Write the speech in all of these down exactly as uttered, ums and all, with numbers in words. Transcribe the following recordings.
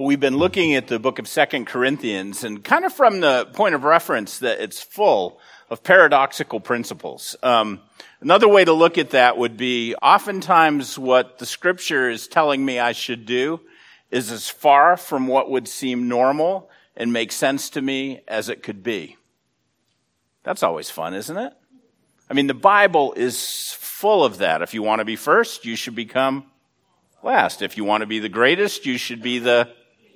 we've been looking at the book of Second Corinthians, and kind of from the point of reference that it's full of paradoxical principles. Um, another way to look at that would be oftentimes what the scripture is telling me I should do is as far from what would seem normal and make sense to me as it could be. That's always fun, isn't it? I mean, the Bible is full of that. If you want to be first, you should become last. If you want to be the greatest, you should be the...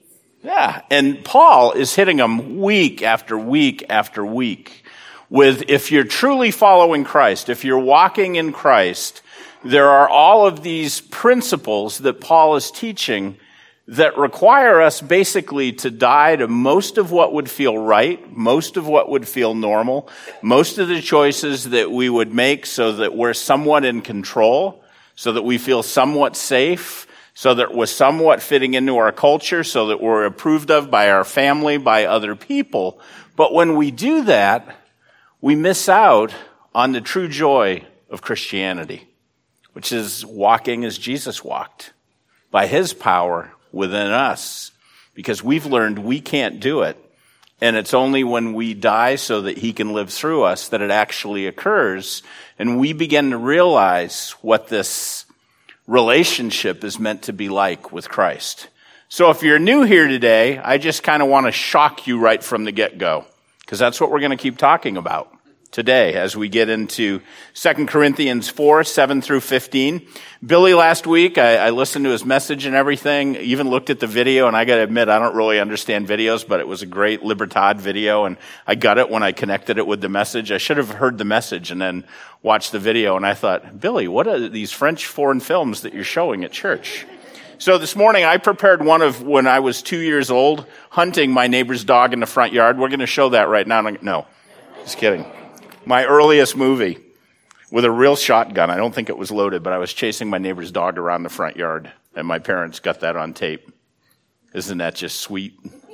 Yeah, and Paul is hitting them week after week after week with, if you're truly following Christ, if you're walking in Christ, there are all of these principles that Paul is teaching that require us basically to die to most of what would feel right, most of what would feel normal, most of the choices that we would make so that we're somewhat in control, so that we feel somewhat safe, so that we're somewhat fitting into our culture, so that we're approved of by our family, by other people. But when we do that, we miss out on the true joy of Christianity, which is walking as Jesus walked, by his power within us, because we've learned we can't do it. And it's only when we die so that he can live through us that it actually occurs. And we begin to realize what this relationship is meant to be like with Christ. So if you're new here today, I just kind of want to shock you right from the get-go, because that's what we're going to keep talking about today as we get into Second Corinthians four, seven through fifteen. Billy last week, I, I listened to his message and everything, even looked at the video, and I got to admit, I don't really understand videos, but it was a great Libertad video, and I got it when I connected it with the message. I should have heard the message and then watched the video, and I thought, Billy, what are these French foreign films that you're showing at church? So this morning, I prepared one of when I was two years old, hunting my neighbor's dog in the front yard. We're going to show that right now. No, just kidding. My earliest movie with a real shotgun. I don't think it was loaded, but I was chasing my neighbor's dog around the front yard, and my parents got that on tape. Isn't that just sweet?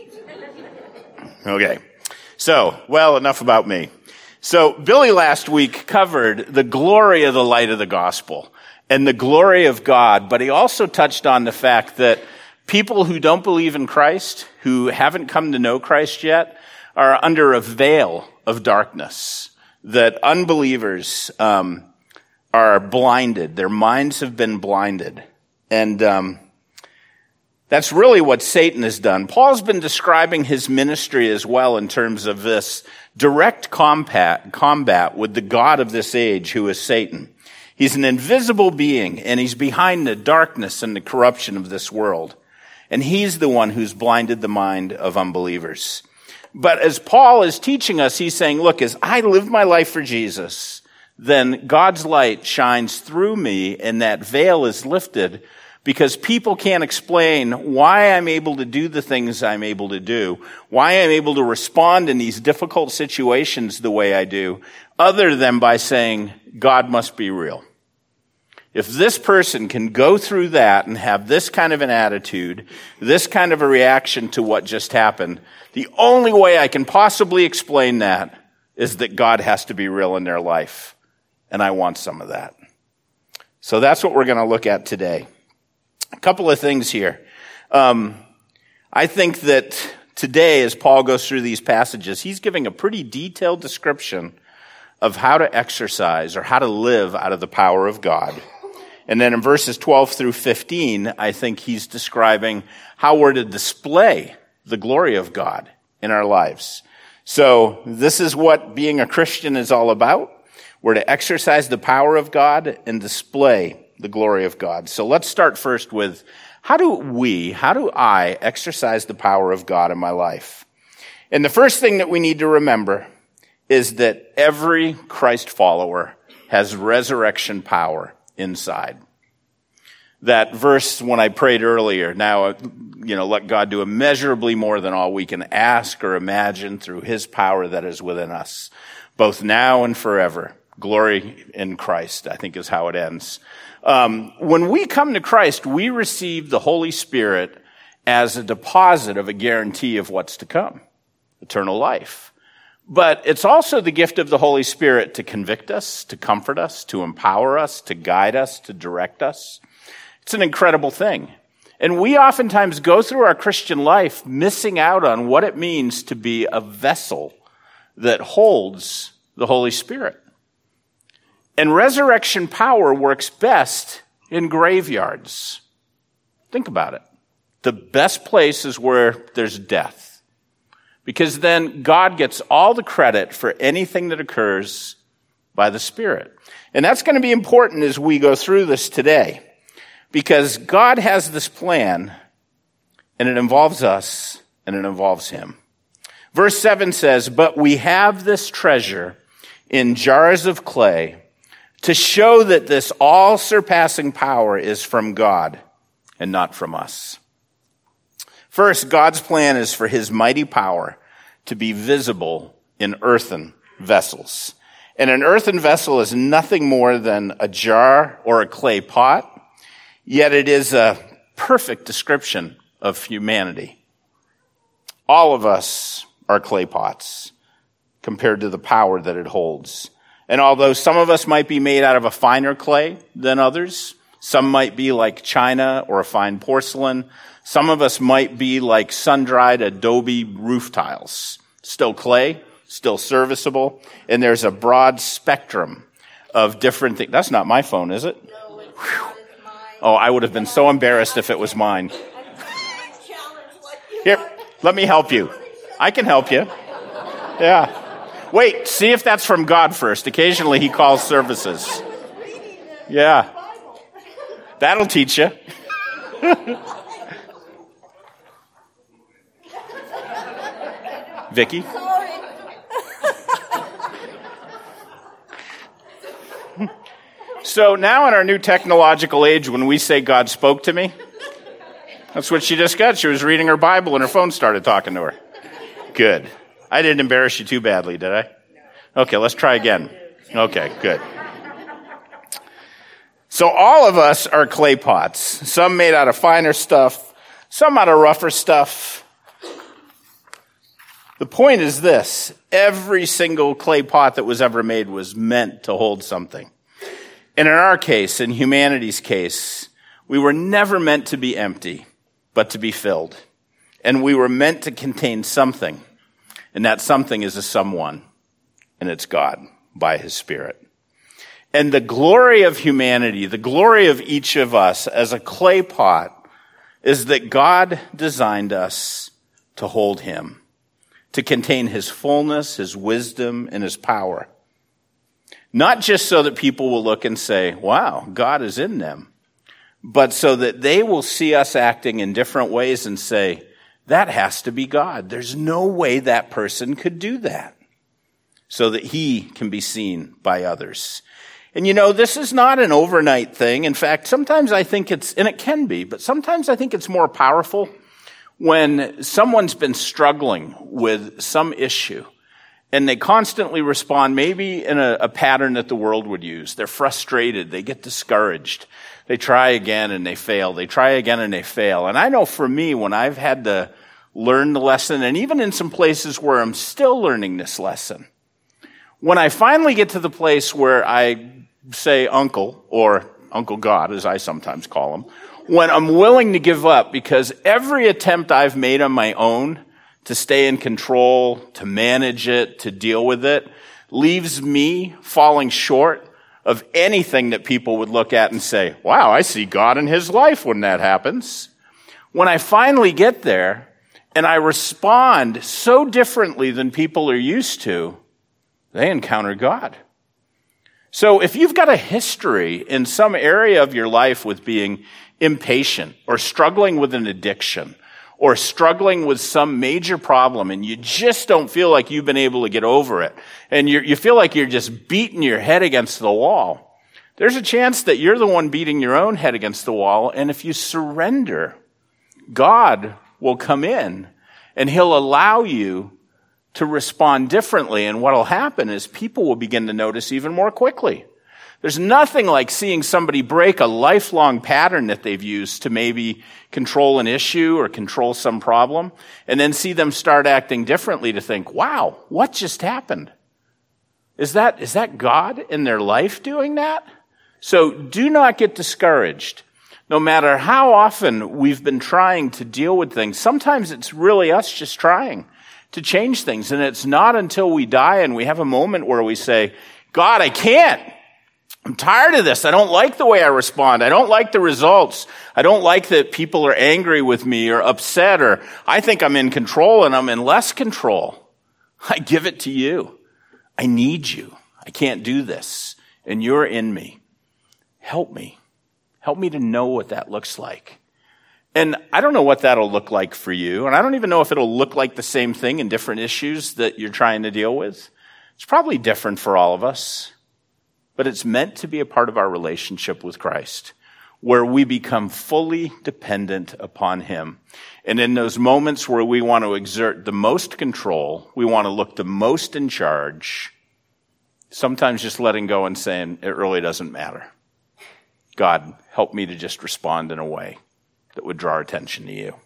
Okay. So, well, enough about me. So, Billy last week covered the glory of the light of the gospel and the glory of God, but he also touched on the fact that people who don't believe in Christ, who haven't come to know Christ yet, are under a veil of darkness. That unbelievers um, are blinded. Their minds have been blinded. And um, that's really what Satan has done. Paul's been describing his ministry as well in terms of this direct combat, combat with the god of this age, who is Satan. He's an invisible being, and he's behind the darkness and the corruption of this world. And he's the one who's blinded the mind of unbelievers. But as Paul is teaching us, he's saying, look, as I live my life for Jesus, then God's light shines through me and that veil is lifted because people can't explain why I'm able to do the things I'm able to do, why I'm able to respond in these difficult situations the way I do, other than by saying, God must be real. If this person can go through that and have this kind of an attitude, this kind of a reaction to what just happened, the only way I can possibly explain that is that God has to be real in their life. And I want some of that. So that's what we're going to look at today. A couple of things here. Um, I think that today, as Paul goes through these passages, he's giving a pretty detailed description of how to exercise or how to live out of the power of God. And then in verses twelve through fifteen, I think he's describing how we're to display the glory of God in our lives. So this is what being a Christian is all about. We're to exercise the power of God and display the glory of God. So let's start first with, how do we, how do I exercise the power of God in my life? And the first thing that we need to remember is that every Christ follower has resurrection power inside. That verse when I prayed earlier, now, you know, let God do immeasurably more than all we can ask or imagine through his power that is within us, both now and forever. Glory in Christ, I think is how it ends. Um, when we come to Christ, we receive the Holy Spirit as a deposit of a guarantee of what's to come, eternal life. But it's also the gift of the Holy Spirit to convict us, to comfort us, to empower us, to guide us, to direct us. It's an incredible thing. And we oftentimes go through our Christian life missing out on what it means to be a vessel that holds the Holy Spirit. And resurrection power works best in graveyards. Think about it. The best place is where there's death, because then God gets all the credit for anything that occurs by the Spirit. And that's going to be important as we go through this today, because God has this plan, and it involves us, and it involves him. Verse seven says, "But we have this treasure in jars of clay to show that this all-surpassing power is from God and not from us." First, God's plan is for his mighty power to be visible in earthen vessels. And an earthen vessel is nothing more than a jar or a clay pot, yet it is a perfect description of humanity. All of us are clay pots compared to the power that it holds. And although some of us might be made out of a finer clay than others, some might be like china or a fine porcelain, some of us might be like sun-dried adobe roof tiles. Still clay, still serviceable, and there's a broad spectrum of different things. That's not my phone, is it? No, it's not. It's mine. Oh, I would have been so embarrassed if it was mine. Here, let me help you. I can help you. Yeah. Wait, see if that's from God first. Occasionally he calls services. Yeah. That'll teach you. Vicky? Sorry. So now in our new technological age, when we say God spoke to me, that's what she just got. She was reading her Bible and her phone started talking to her. Good. I didn't embarrass you too badly, did I? Okay, let's try again. Okay, good. So all of us are clay pots. Some made out of finer stuff, some out of rougher stuff. The point is this: every single clay pot that was ever made was meant to hold something. And in our case, in humanity's case, we were never meant to be empty, but to be filled. And we were meant to contain something. And that something is a someone. And it's God by his Spirit. And the glory of humanity, the glory of each of us as a clay pot, is that God designed us to hold him, to contain his fullness, his wisdom, and his power. Not just so that people will look and say, wow, God is in them, but so that they will see us acting in different ways and say, that has to be God. There's no way that person could do that, so that he can be seen by others. And you know, this is not an overnight thing. In fact, sometimes I think it's, and it can be, but sometimes I think it's more powerful when someone's been struggling with some issue and they constantly respond maybe in a, a pattern that the world would use. They're frustrated. They get discouraged. They try again and they fail. They try again and they fail. And I know for me, when I've had to learn the lesson, and even in some places where I'm still learning this lesson, when I finally get to the place where I say uncle, or Uncle God, as I sometimes call him, when I'm willing to give up, because every attempt I've made on my own to stay in control, to manage it, to deal with it, leaves me falling short of anything that people would look at and say, wow, I see God in his life when that happens. When I finally get there and I respond so differently than people are used to, they encounter God. So if you've got a history in some area of your life with being impatient or struggling with an addiction or struggling with some major problem and you just don't feel like you've been able to get over it and you you feel like you're just beating your head against the wall, there's a chance that you're the one beating your own head against the wall. And if you surrender, God will come in and he'll allow you to respond differently. And what will happen is people will begin to notice even more quickly. There's nothing like seeing somebody break a lifelong pattern that they've used to maybe control an issue or control some problem, and then see them start acting differently to think, wow, what just happened? Is that, is that God in their life doing that? So do not get discouraged. No matter how often we've been trying to deal with things, sometimes it's really us just trying to change things. And it's not until we die and we have a moment where we say, God, I can't. I'm tired of this. I don't like the way I respond. I don't like the results. I don't like that people are angry with me or upset, or I think I'm in control and I'm in less control. I give it to you. I need you. I can't do this. And you're in me. Help me. Help me to know what that looks like. And I don't know what that'll look like for you. And I don't even know if it'll look like the same thing in different issues that you're trying to deal with. It's probably different for all of us. But it's meant to be a part of our relationship with Christ, where we become fully dependent upon him. And in those moments where we want to exert the most control, we want to look the most in charge, sometimes just letting go and saying, it really doesn't matter. God, help me to just respond in a way that would draw attention to you.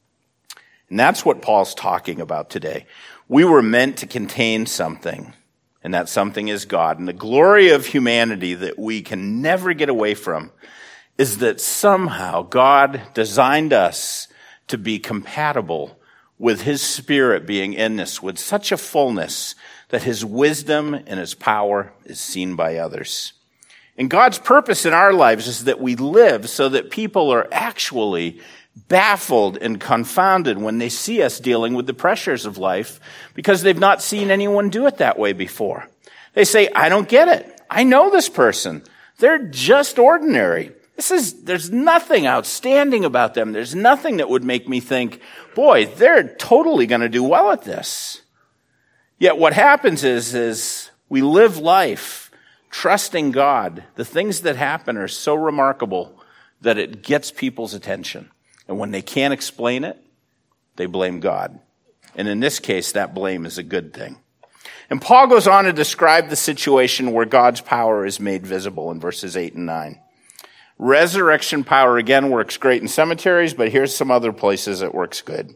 And that's what Paul's talking about today. We were meant to contain something, and that something is God. And the glory of humanity that we can never get away from is that somehow God designed us to be compatible with his Spirit being in us with such a fullness that his wisdom and his power is seen by others. And God's purpose in our lives is that we live so that people are actually baffled and confounded when they see us dealing with the pressures of life because they've not seen anyone do it that way before. They say, I don't get it. I know this person. They're just ordinary. This is, there's nothing outstanding about them. There's nothing that would make me think, boy, they're totally going to do well at this. Yet what happens is, is we live life trusting God. The things that happen are so remarkable that it gets people's attention. And when they can't explain it, they blame God. And in this case, that blame is a good thing. And Paul goes on to describe the situation where God's power is made visible in verses eight and nine. Resurrection power, again, works great in cemeteries, but here's some other places it works good.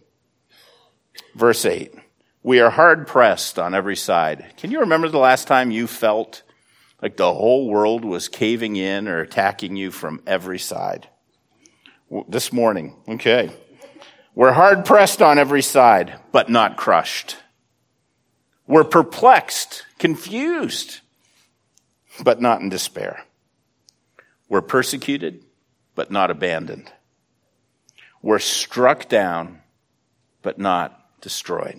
Verse eight, we are hard pressed on every side. Can you remember the last time you felt like the whole world was caving in or attacking you from every side? This morning, okay. We're hard pressed on every side, but not crushed. We're perplexed, confused, but not in despair. We're persecuted, but not abandoned. We're struck down, but not destroyed.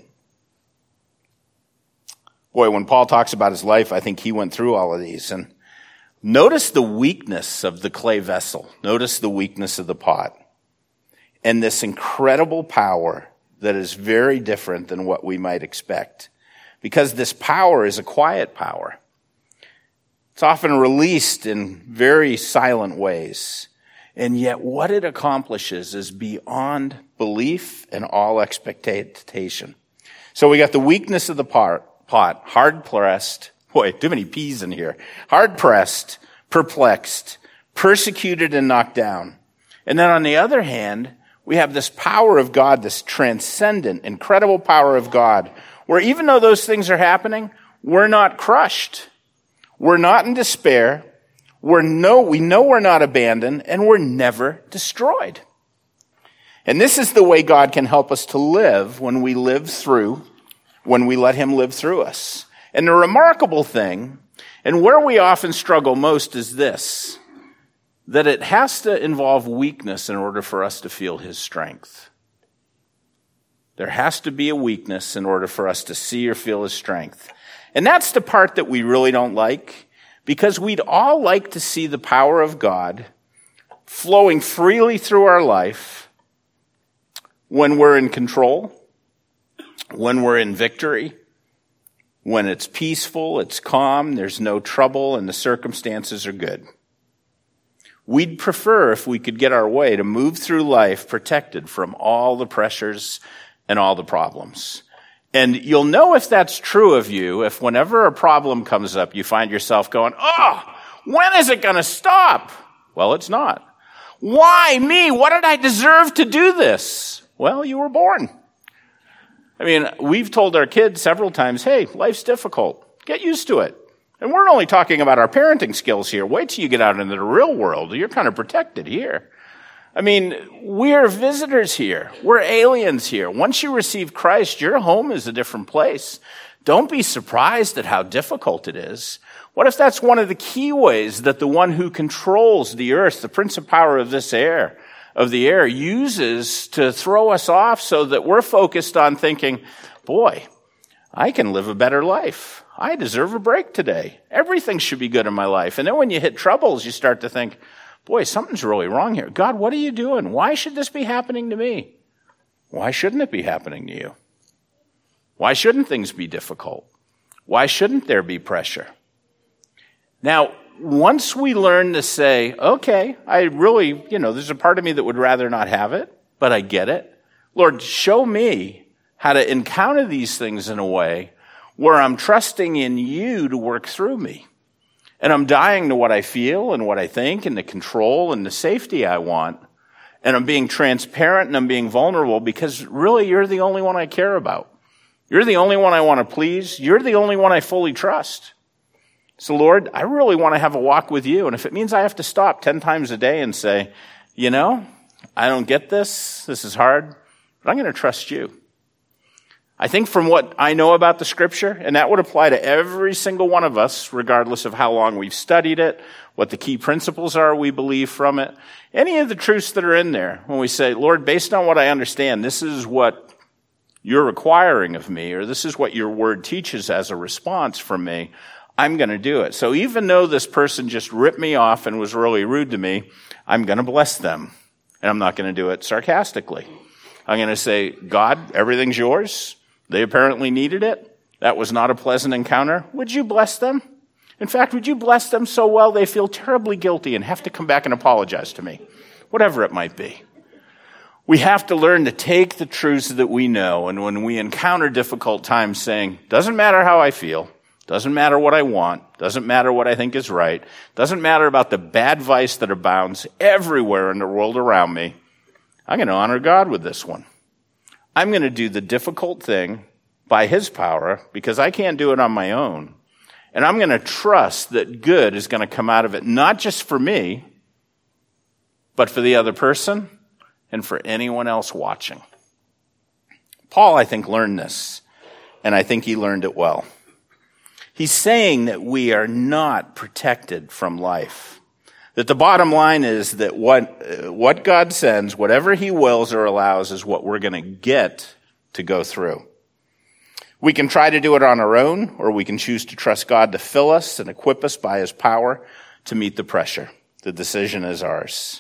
Boy, when Paul talks about his life, I think he went through all of these. And notice the weakness of the clay vessel. Notice the weakness of the pot. And this incredible power that is very different than what we might expect. Because this power is a quiet power. It's often released in very silent ways. And yet what it accomplishes is beyond belief and all expectation. So we got the weakness of the pot. Pot, hard pressed, boy, too many P's in here. Hard pressed, perplexed, persecuted and knocked down. And then on the other hand, we have this power of God, this transcendent, incredible power of God, where even though those things are happening, we're not crushed. We're not in despair. We're no, we know we're not abandoned, and we're never destroyed. And this is the way God can help us to live when we live through when we let him live through us. And the remarkable thing, and where we often struggle most, is this, that it has to involve weakness in order for us to feel his strength. There has to be a weakness in order for us to see or feel his strength. And that's the part that we really don't like, because we'd all like to see the power of God flowing freely through our life when we're in control, when we're in victory, when it's peaceful, it's calm, there's no trouble, and the circumstances are good. We'd prefer, if we could get our way, to move through life protected from all the pressures and all the problems. And you'll know if that's true of you if whenever a problem comes up, you find yourself going, oh, when is it going to stop? Well, it's not. Why me? What did I deserve to do this? Well, you were born. I mean, we've told our kids several times, hey, life's difficult. Get used to it. And we're only talking about our parenting skills here. Wait till you get out into the real world. You're kind of protected here. I mean, we're visitors here. We're aliens here. Once you receive Christ, your home is a different place. Don't be surprised at how difficult it is. What if that's one of the key ways that the one who controls the earth, the prince of power of this air, of the air, uses to throw us off so that we're focused on thinking, boy, I can live a better life. I deserve a break today. Everything should be good in my life. And then when you hit troubles, you start to think, boy, something's really wrong here. God, what are you doing? Why should this be happening to me? Why shouldn't it be happening to you? Why shouldn't things be difficult? Why shouldn't there be pressure? Now, once we learn to say, okay, I really, you know, there's a part of me that would rather not have it, but I get it. Lord, show me how to encounter these things in a way where I'm trusting in you to work through me. And I'm dying to what I feel and what I think and the control and the safety I want. And I'm being transparent and I'm being vulnerable because really you're the only one I care about. You're the only one I want to please. You're the only one I fully trust. So Lord, I really want to have a walk with you. And if it means I have to stop ten times a day and say, you know, I don't get this. This is hard, but I'm going to trust you. I think from what I know about the scripture, and that would apply to every single one of us, regardless of how long we've studied it, what the key principles are we believe from it, any of the truths that are in there, when we say, Lord, based on what I understand, this is what you're requiring of me, or this is what your word teaches as a response from me, I'm going to do it. So even though this person just ripped me off and was really rude to me, I'm going to bless them. And I'm not going to do it sarcastically. I'm going to say, God, everything's yours. They apparently needed it. That was not a pleasant encounter. Would you bless them? In fact, would you bless them so well they feel terribly guilty and have to come back and apologize to me? Whatever it might be. We have to learn to take the truths that we know, and when we encounter difficult times saying, doesn't matter how I feel, doesn't matter what I want, doesn't matter what I think is right, doesn't matter about the bad vice that abounds everywhere in the world around me, I'm going to honor God with this one. I'm going to do the difficult thing by his power because I can't do it on my own. And I'm going to trust that good is going to come out of it, not just for me, but for the other person and for anyone else watching. Paul, I think, learned this, and I think he learned it well. He's saying that we are not protected from life. That the bottom line is that what, what God sends, whatever he wills or allows, is what we're going to get to go through. We can try to do it on our own, or we can choose to trust God to fill us and equip us by his power to meet the pressure. The decision is ours.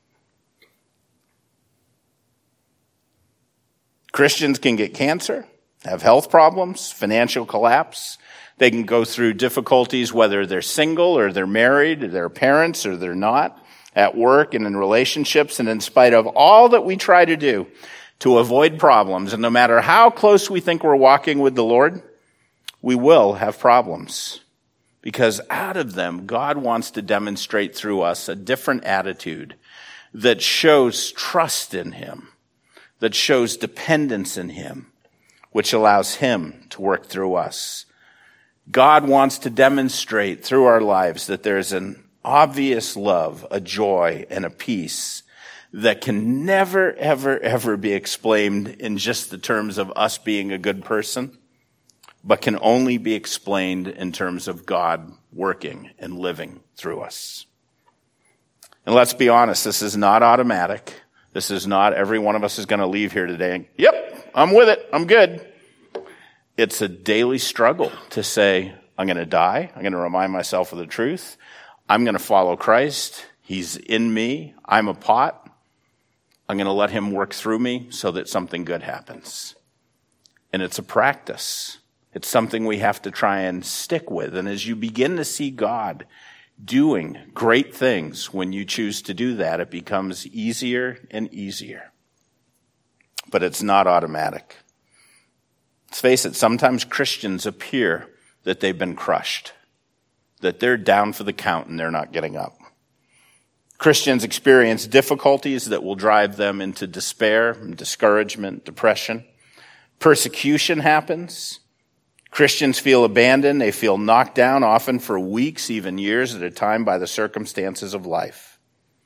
Christians can get cancer, have health problems, financial collapse. They can go through difficulties whether they're single or they're married, or they're parents or they're not, at work and in relationships. And in spite of all that we try to do to avoid problems, and no matter how close we think we're walking with the Lord, we will have problems. Because out of them, God wants to demonstrate through us a different attitude that shows trust in him, that shows dependence in him, which allows him to work through us. God wants to demonstrate through our lives that there's an obvious love, a joy, and a peace that can never, ever, ever be explained in just the terms of us being a good person, but can only be explained in terms of God working and living through us. And let's be honest, this is not automatic. This is not every one of us is going to leave here today and, yep, I'm with it, I'm good. It's a daily struggle to say, I'm going to die. I'm going to remind myself of the truth. I'm going to follow Christ. He's in me. I'm a pot. I'm going to let him work through me so that something good happens. And it's a practice. It's something we have to try and stick with. And as you begin to see God doing great things when you choose to do that, it becomes easier and easier. But it's not automatic. Let's face it, sometimes Christians appear that they've been crushed, that they're down for the count and they're not getting up. Christians experience difficulties that will drive them into despair, discouragement, depression. Persecution happens. Christians feel abandoned. They feel knocked down, often for weeks, even years at a time, by the circumstances of life.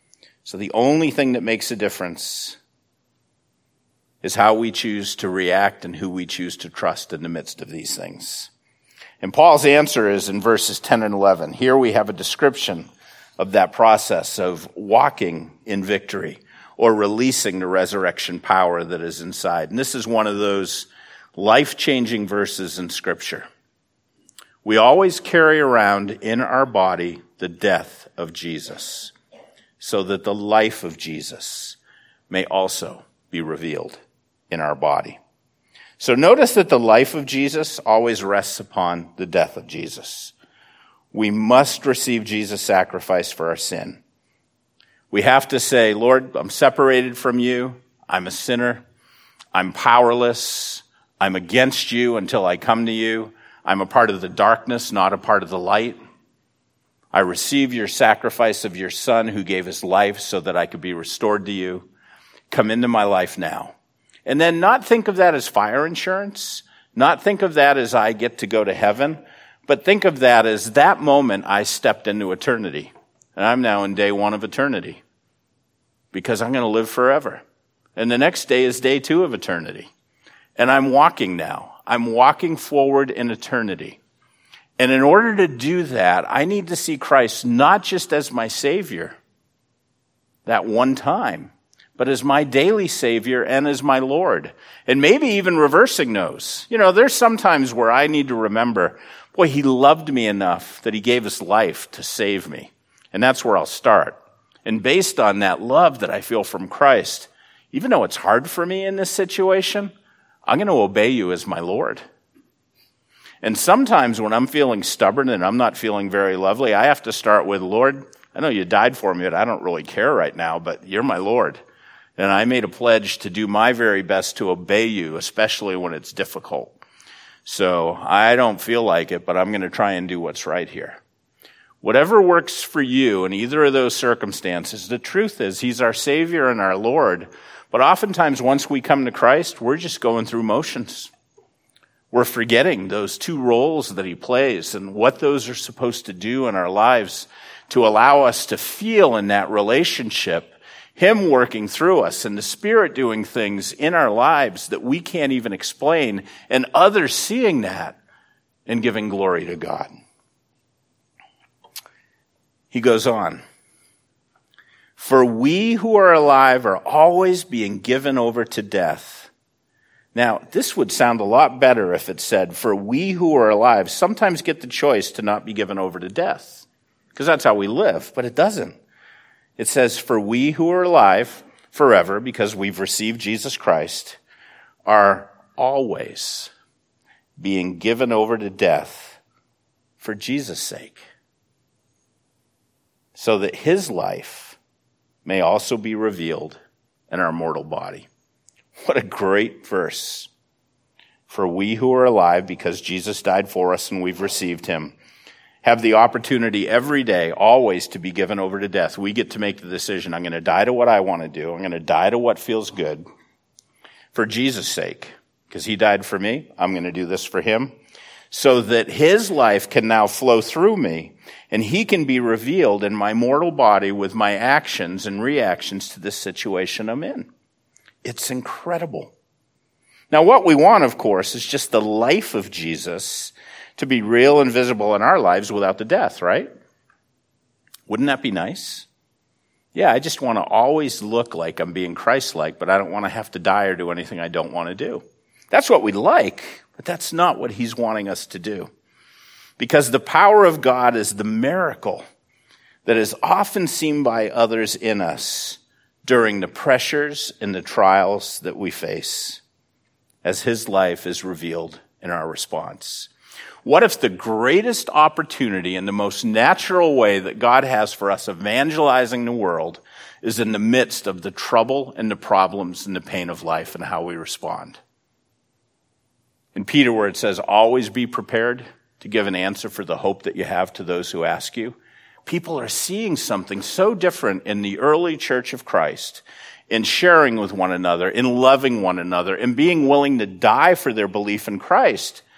So the only thing that makes a difference is how we choose to react and who we choose to trust in the midst of these things. And Paul's answer is in verses ten and eleven. Here we have a description of that process of walking in victory or releasing the resurrection power that is inside. And this is one of those life-changing verses in Scripture. We always carry around in our body the death of Jesus, so that the life of Jesus may also be revealed in our body. So notice that the life of Jesus always rests upon the death of Jesus. We must receive Jesus' sacrifice for our sin. We have to say, Lord, I'm separated from you. I'm a sinner. I'm powerless. I'm against you until I come to you. I'm a part of the darkness, not a part of the light. I receive your sacrifice of your Son who gave his life so that I could be restored to you. Come into my life now. And then not think of that as fire insurance, not think of that as I get to go to heaven, but think of that as that moment I stepped into eternity. And I'm now in day one of eternity because I'm going to live forever. And the next day is day two of eternity. And I'm walking now. I'm walking forward in eternity. And in order to do that, I need to see Christ not just as my Savior, that one time, but as my daily Savior and as my Lord. And maybe even reversing those. You know, there's some times where I need to remember, boy, he loved me enough that he gave his life to save me. And that's where I'll start. And based on that love that I feel from Christ, even though it's hard for me in this situation, I'm going to obey you as my Lord. And sometimes when I'm feeling stubborn and I'm not feeling very lovely, I have to start with, Lord, I know you died for me, but I don't really care right now, but you're my Lord. And I made a pledge to do my very best to obey you, especially when it's difficult. So I don't feel like it, but I'm going to try and do what's right here. Whatever works for you in either of those circumstances, the truth is he's our Savior and our Lord. But oftentimes once we come to Christ, we're just going through motions. We're forgetting those two roles that he plays and what those are supposed to do in our lives to allow us to feel in that relationship him working through us and the Spirit doing things in our lives that we can't even explain, and others seeing that and giving glory to God. He goes on. For we who are alive are always being given over to death. Now, this would sound a lot better if it said, for we who are alive sometimes get the choice to not be given over to death, because that's how we live, but it doesn't. It says, for we who are alive forever, because we've received Jesus Christ, are always being given over to death for Jesus' sake, so that his life may also be revealed in our mortal body. What a great verse. For we who are alive, because Jesus died for us and we've received him, have the opportunity every day, always, to be given over to death. We get to make the decision, I'm going to die to what I want to do. I'm going to die to what feels good for Jesus' sake, because he died for me. I'm going to do this for him, so that his life can now flow through me, and he can be revealed in my mortal body with my actions and reactions to this situation I'm in. It's incredible. Now, what we want, of course, is just the life of Jesus to be real and visible in our lives without the death, right? Wouldn't that be nice? Yeah, I just want to always look like I'm being Christ-like, but I don't want to have to die or do anything I don't want to do. That's what we like, but that's not what he's wanting us to do. Because the power of God is the miracle that is often seen by others in us during the pressures and the trials that we face, as his life is revealed in our response. What if the greatest opportunity and the most natural way that God has for us evangelizing the world is in the midst of the trouble and the problems and the pain of life and how we respond? In Peter, where it says, always be prepared to give an answer for the hope that you have to those who ask you, people are seeing something so different in the early church of Christ, in sharing with one another, in loving one another, in being willing to die for their belief in Christ,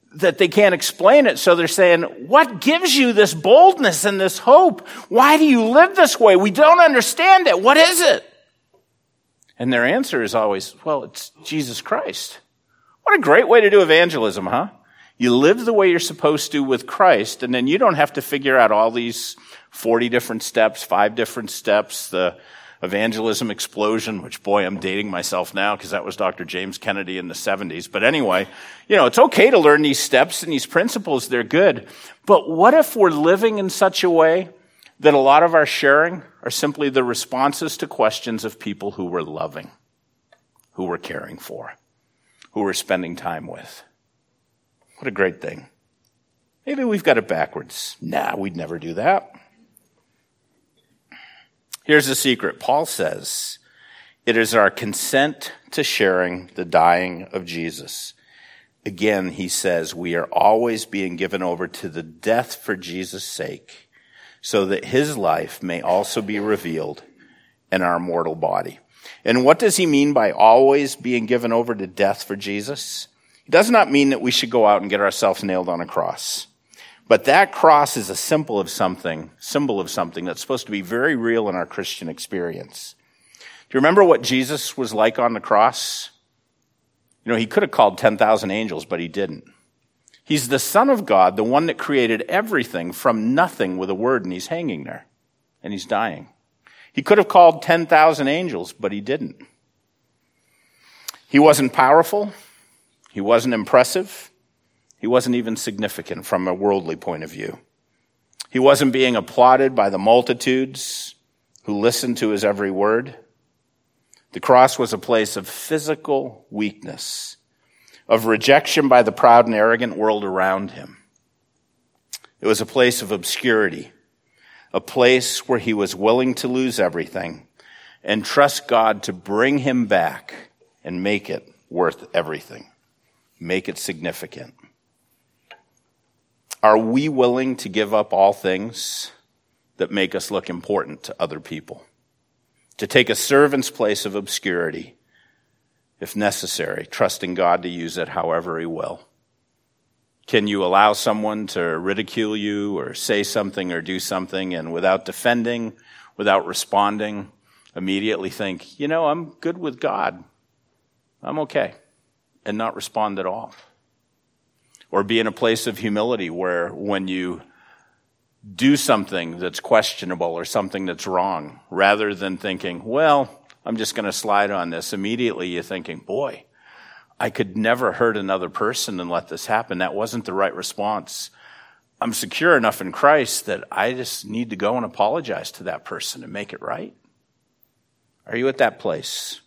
that they can't explain it. So they're saying, what gives you this boldness and this hope? Why do you live this way? We don't understand it. What is it? And their answer is always, well, it's Jesus Christ. What a great way to do evangelism, huh? You live the way you're supposed to with Christ, and then you don't have to figure out all these forty different steps, five different steps, the evangelism explosion, which, boy, I'm dating myself now because that was Doctor James Kennedy in the seventies. But anyway, you know, it's okay to learn these steps and these principles. They're good. But what if we're living in such a way that a lot of our sharing are simply the responses to questions of people who we're loving, who we're caring for, who we're spending time with? What a great thing. Maybe we've got it backwards. Nah, we'd never do that. Here's the secret. Paul says, it is our consent to sharing the dying of Jesus. Again, he says, we are always being given over to the death for Jesus' sake, so that his life may also be revealed in our mortal body. And what does he mean by always being given over to death for Jesus? It does not mean that we should go out and get ourselves nailed on a cross. But that cross is a symbol of something, symbol of something that's supposed to be very real in our Christian experience. Do you remember what Jesus was like on the cross? You know, he could have called ten thousand angels, but he didn't. He's the Son of God, the one that created everything from nothing with a word, and he's hanging there, and he's dying. He could have called ten thousand angels, but he didn't. He wasn't powerful. He wasn't impressive. He wasn't even significant from a worldly point of view. He wasn't being applauded by the multitudes who listened to his every word. The cross was a place of physical weakness, of rejection by the proud and arrogant world around him. It was a place of obscurity, a place where he was willing to lose everything and trust God to bring him back and make it worth everything, make it significant. Are we willing to give up all things that make us look important to other people? To take a servant's place of obscurity, if necessary, trusting God to use it however he will? Can you allow someone to ridicule you or say something or do something and without defending, without responding, immediately think, you know, I'm good with God. I'm okay, and not respond at all? Or be in a place of humility where when you do something that's questionable or something that's wrong, rather than thinking, well, I'm just going to slide on this, immediately you're thinking, boy, I could never hurt another person and let this happen. That wasn't the right response. I'm secure enough in Christ that I just need to go and apologize to that person and make it right. Are you at that place?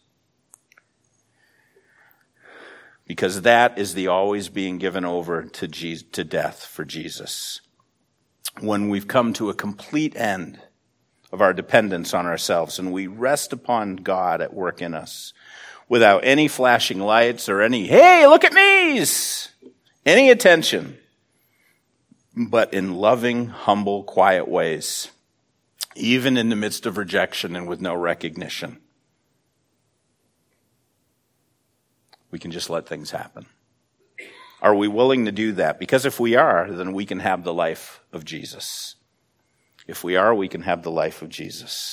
Because that is the always being given over to Jesus, to death for Jesus. When we've come to a complete end of our dependence on ourselves and we rest upon God at work in us without any flashing lights or any, hey, look at me's, any attention, but in loving, humble, quiet ways, even in the midst of rejection and with no recognition. We can just let things happen. Are we willing to do that? Because if we are, then we can have the life of Jesus. If we are, we can have the life of Jesus.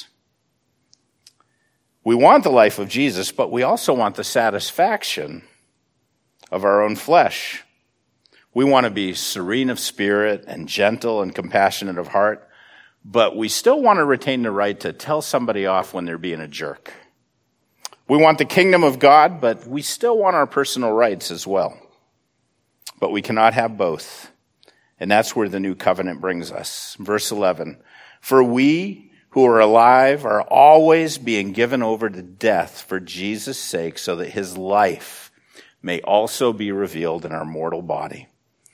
We want the life of Jesus, but we also want the satisfaction of our own flesh. We want to be serene of spirit and gentle and compassionate of heart, but we still want to retain the right to tell somebody off when they're being a jerk. We want the kingdom of God, but we still want our personal rights as well. But we cannot have both. And that's where the new covenant brings us. Verse eleven, for we who are alive are always being given over to death for Jesus' sake, so that his life may also be revealed in our mortal body.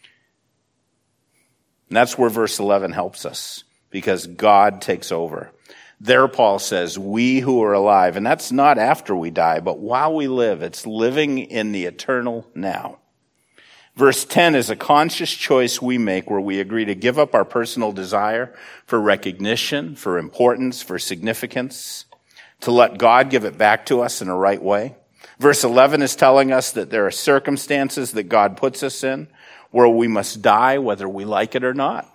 And that's where verse eleven helps us, because God takes over. There, Paul says, we who are alive, and that's not after we die, but while we live. It's living in the eternal now. Verse ten is a conscious choice we make where we agree to give up our personal desire for recognition, for importance, for significance, to let God give it back to us in a right way. Verse eleven is telling us that there are circumstances that God puts us in where we must die whether we like it or not.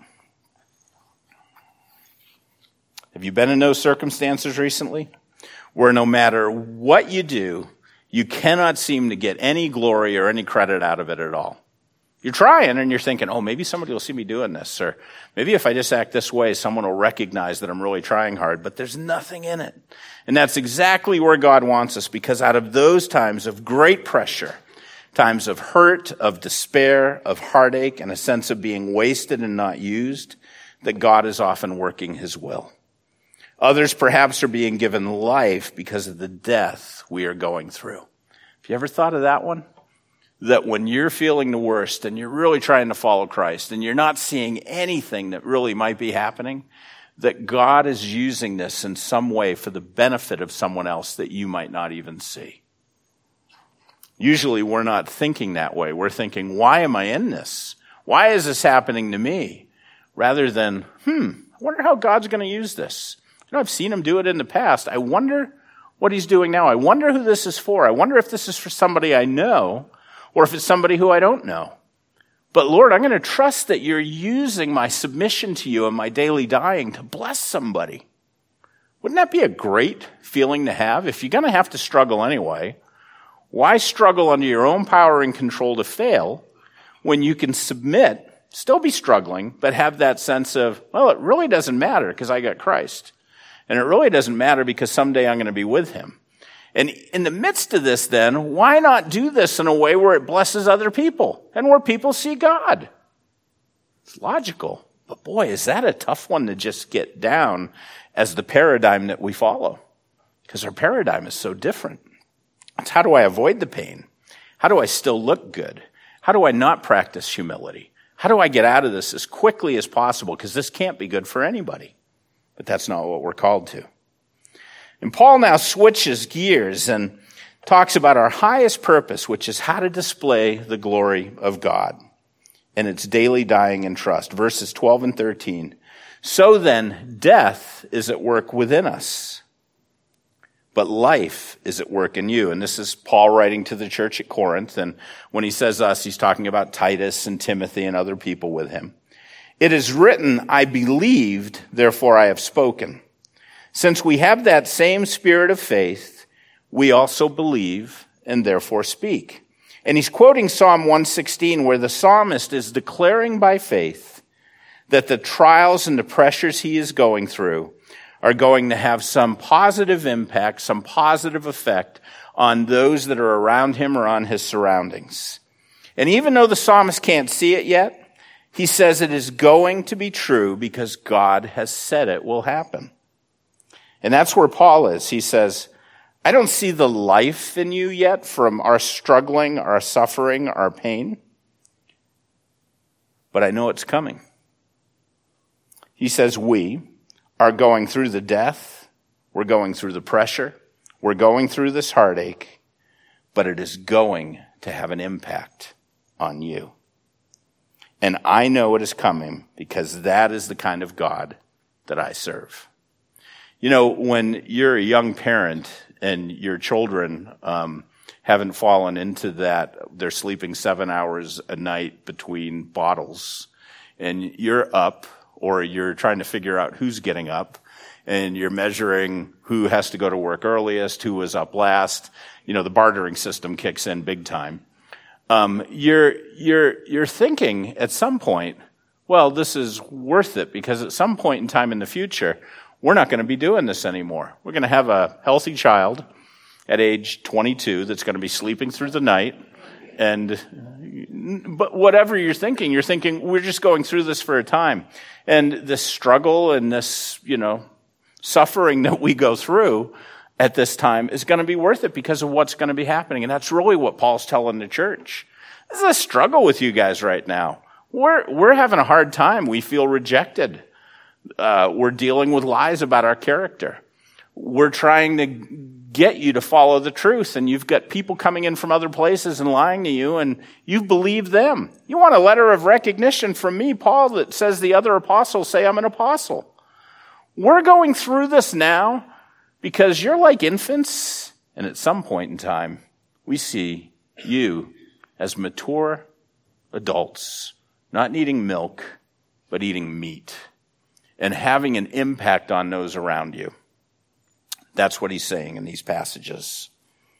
Have you been in those circumstances recently? Where no matter what you do, you cannot seem to get any glory or any credit out of it at all. You're trying and you're thinking, oh, maybe somebody will see me doing this, or maybe if I just act this way, someone will recognize that I'm really trying hard, but there's nothing in it. And that's exactly where God wants us, because out of those times of great pressure, times of hurt, of despair, of heartache, and a sense of being wasted and not used, that God is often working his will. Others perhaps are being given life because of the death we are going through. Have you ever thought of that one? That when you're feeling the worst and you're really trying to follow Christ and you're not seeing anything that really might be happening, that God is using this in some way for the benefit of someone else that you might not even see. Usually we're not thinking that way. We're thinking, why am I in this? Why is this happening to me? Rather than, hmm, I wonder how God's going to use this. You know, I've seen him do it in the past. I wonder what he's doing now. I wonder who this is for. I wonder if this is for somebody I know, or if it's somebody who I don't know. But Lord, I'm going to trust that you're using my submission to you and my daily dying to bless somebody. Wouldn't that be a great feeling to have? If you're going to have to struggle anyway, why struggle under your own power and control to fail when you can submit, still be struggling, but have that sense of, well, it really doesn't matter because I got Christ. And it really doesn't matter because someday I'm going to be with him. And in the midst of this, then, why not do this in a way where it blesses other people and where people see God? It's logical. But boy, is that a tough one to just get down as the paradigm that we follow. Because our paradigm is so different. It's how do I avoid the pain? How do I still look good? How do I not practice humility? How do I get out of this as quickly as possible? Because this can't be good for anybody. But that's not what we're called to. And Paul now switches gears and talks about our highest purpose, which is how to display the glory of God and its daily dying in trust. Verses twelve and thirteen. So then, death is at work within us, but life is at work in you. And this is Paul writing to the church at Corinth. And when he says us, he's talking about Titus and Timothy and other people with him. It is written, I believed, therefore I have spoken. Since we have that same spirit of faith, we also believe and therefore speak. And he's quoting Psalm one sixteen, where the psalmist is declaring by faith that the trials and the pressures he is going through are going to have some positive impact, some positive effect on those that are around him or on his surroundings. And even though the psalmist can't see it yet, he says it is going to be true because God has said it will happen. And that's where Paul is. He says, I don't see the life in you yet from our struggling, our suffering, our pain, but I know it's coming. He says we are going through the death, we're going through the pressure, we're going through this heartache, but it is going to have an impact on you. And I know it is coming because that is the kind of God that I serve. You know, when you're a young parent and your children um, haven't fallen into that, they're sleeping seven hours a night between bottles, and you're up, or you're trying to figure out who's getting up, and you're measuring who has to go to work earliest, who was up last. You know, the bartering system kicks in big time. Um, you're you're you're thinking at some point, well, this is worth it because at some point in time in the future, we're not going to be doing this anymore. We're going to have a healthy child at age twenty-two that's going to be sleeping through the night. And, but whatever you're thinking, you're thinking, we're just going through this for a time. And this struggle and this, you know, suffering that we go through at this time is going to be worth it because of what's going to be happening. And that's really what Paul's telling the church. This is a struggle with you guys right now. We're, we're having a hard time. We feel rejected. Uh, we're dealing with lies about our character. We're trying to get you to follow the truth, and you've got people coming in from other places and lying to you, and you believe them. You want a letter of recognition from me, Paul, that says the other apostles say I'm an apostle. We're going through this now because you're like infants, and at some point in time, we see you as mature adults not eating milk, but eating meat, and having an impact on those around you. That's what he's saying in these passages.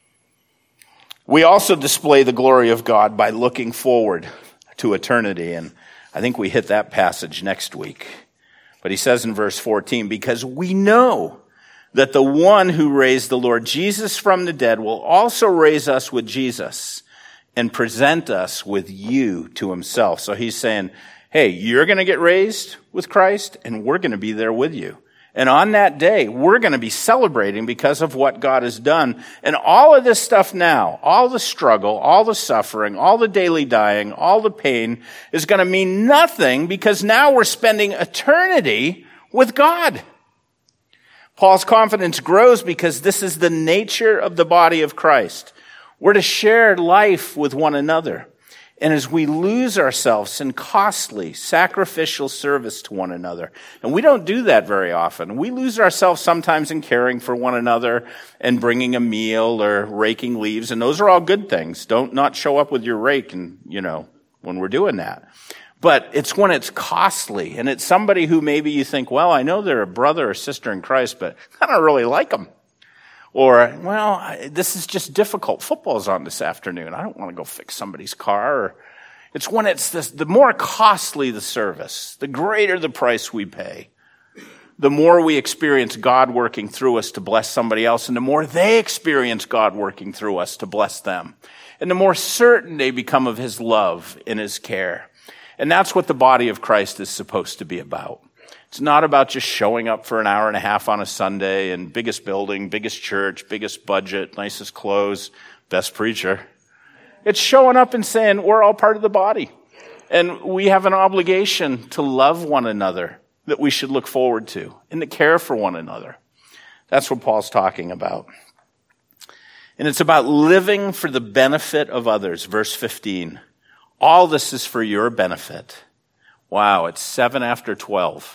We also display the glory of God by looking forward to eternity, and I think we hit that passage next week. But he says in verse fourteen, because we know that the one who raised the Lord Jesus from the dead will also raise us with Jesus and present us with you to himself. So he's saying, hey, you're going to get raised with Christ, and we're going to be there with you. And on that day, we're going to be celebrating because of what God has done. And all of this stuff now, all the struggle, all the suffering, all the daily dying, all the pain is going to mean nothing because now we're spending eternity with God. Paul's confidence grows because this is the nature of the body of Christ. We're to share life with one another. And as we lose ourselves in costly, sacrificial service to one another, and we don't do that very often. We lose ourselves sometimes in caring for one another and bringing a meal or raking leaves, and those are all good things. Don't not show up with your rake and, you know, when we're doing that. But it's when it's costly, and it's somebody who maybe you think, well, I know they're a brother or sister in Christ, but I don't really like them. Or, well, this is just difficult. Football's on this afternoon. I don't want to go fix somebody's car. Or it's when it's this, the more costly the service, the greater the price we pay, the more we experience God working through us to bless somebody else, and the more they experience God working through us to bless them. And the more certain they become of his love and his care. And that's what the body of Christ is supposed to be about. It's not about just showing up for an hour and a half on a Sunday and biggest building, biggest church, biggest budget, nicest clothes, best preacher. It's showing up and saying we're all part of the body. And we have an obligation to love one another that we should look forward to and to care for one another. That's what Paul's talking about. And it's about living for the benefit of others. Verse fifteen. All this is for your benefit. Wow, it's seven after twelve.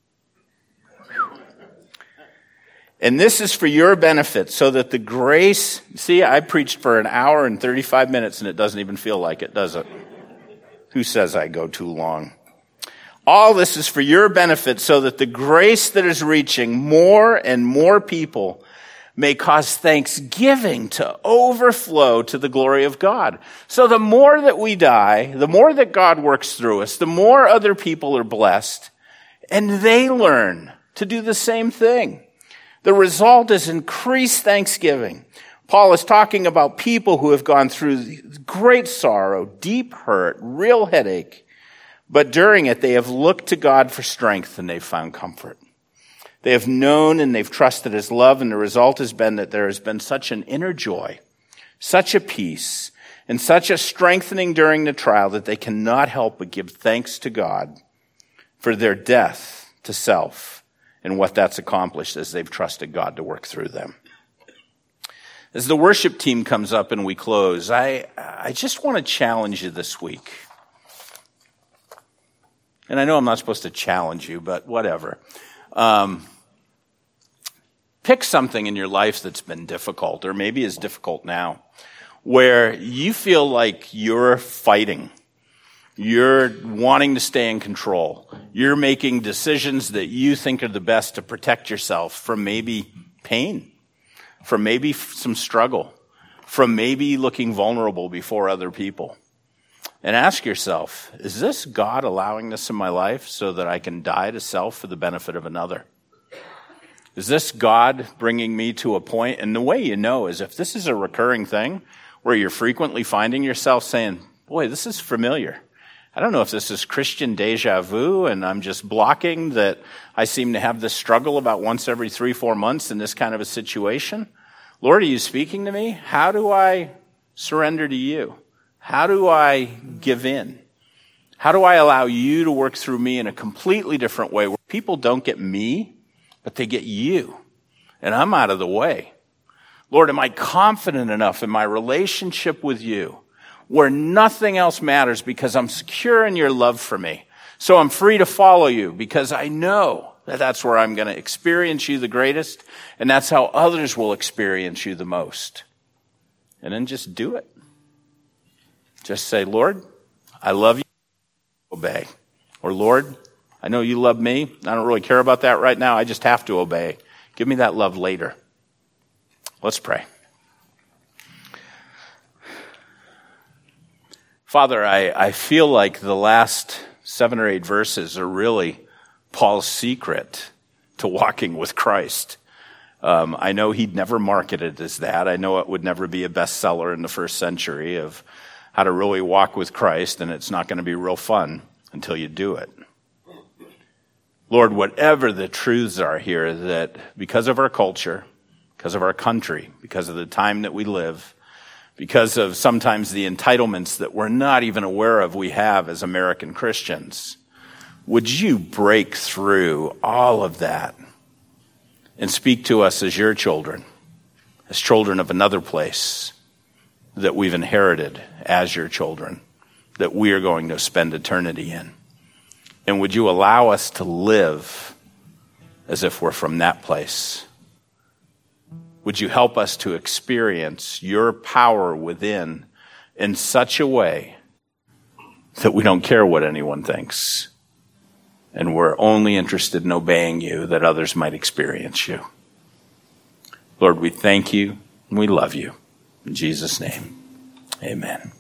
And this is for your benefit, so that the grace... See, I preached for an hour and thirty-five minutes, and it doesn't even feel like it, does it? Who says I go too long? All this is for your benefit, so that the grace that is reaching more and more people may cause thanksgiving to overflow to the glory of God. So the more that we die, the more that God works through us, the more other people are blessed, and they learn to do the same thing. The result is increased thanksgiving. Paul is talking about people who have gone through great sorrow, deep hurt, real headache, but during it they have looked to God for strength and they've found comfort. They have known and they've trusted his love, and the result has been that there has been such an inner joy, such a peace, and such a strengthening during the trial that they cannot help but give thanks to God for their death to self and what that's accomplished as they've trusted God to work through them. As the worship team comes up and we close, I, I just want to challenge you this week. And I know I'm not supposed to challenge you, but whatever. Um, pick something in your life that's been difficult, or maybe is difficult now, where you feel like you're fighting. You're wanting to stay in control. You're making decisions that you think are the best to protect yourself from maybe pain, from maybe some struggle, from maybe looking vulnerable before other people. And ask yourself, is this God allowing this in my life so that I can die to self for the benefit of another? Is this God bringing me to a point? And the way you know is if this is a recurring thing where you're frequently finding yourself saying, boy, this is familiar. I don't know if this is Christian deja vu and I'm just blocking that I seem to have this struggle about once every three, four months in this kind of a situation. Lord, are you speaking to me? How do I surrender to you? How do I give in? How do I allow you to work through me in a completely different way where people don't get me, but they get you, and I'm out of the way? Lord, am I confident enough in my relationship with you where nothing else matters because I'm secure in your love for me? So I'm free to follow you because I know that that's where I'm going to experience you the greatest, and that's how others will experience you the most. And then just do it. Just say, Lord, I love you. obey. Or Lord, I know you love me. I don't really care about that right now. I just have to obey. Give me that love later. Let's pray. Father, I, I feel like the last seven or eight verses are really Paul's secret to walking with Christ. Um, I know he'd never market it as that. I know it would never be a bestseller in the first century of how to really walk with Christ, and it's not going to be real fun until you do it. Lord, whatever the truths are here, that because of our culture, because of our country, because of the time that we live, because of sometimes the entitlements that we're not even aware of we have as American Christians, would you break through all of that and speak to us as your children, as children of another place that we've inherited as your children, that we are going to spend eternity in? And would you allow us to live as if we're from that place? Would you help us to experience your power within in such a way that we don't care what anyone thinks, and we're only interested in obeying you that others might experience you? Lord, we thank you and we love you. In Jesus' name, amen.